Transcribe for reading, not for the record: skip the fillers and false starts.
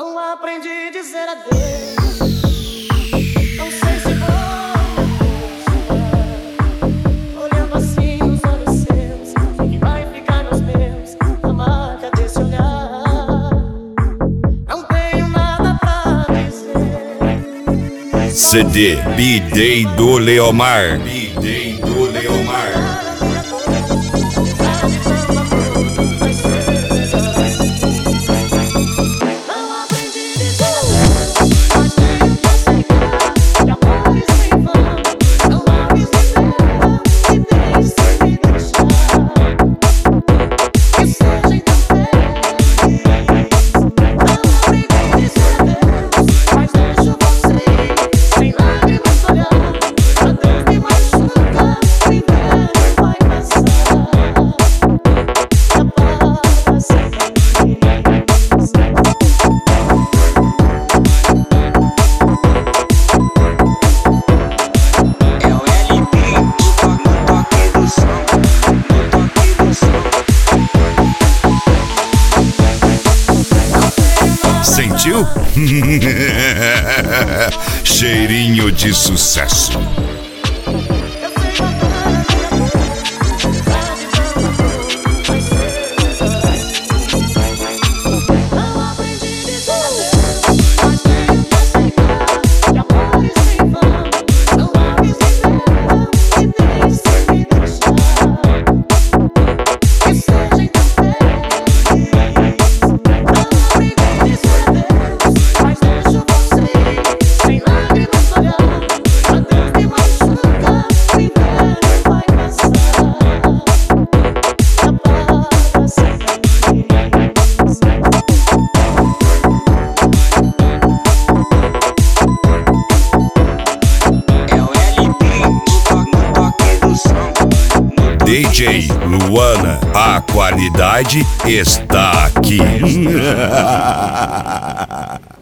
Não aprendi a dizer adeus. Não sei se vou olhando assim nos olhos seus, sei que vai ficar nos meus a marca desse olhar. Não tenho nada pra dizer. CD B-Day do Leomar. B-Day do Leomar. Sentiu? Cheirinho de sucesso. DJ Luana, a qualidade está aqui.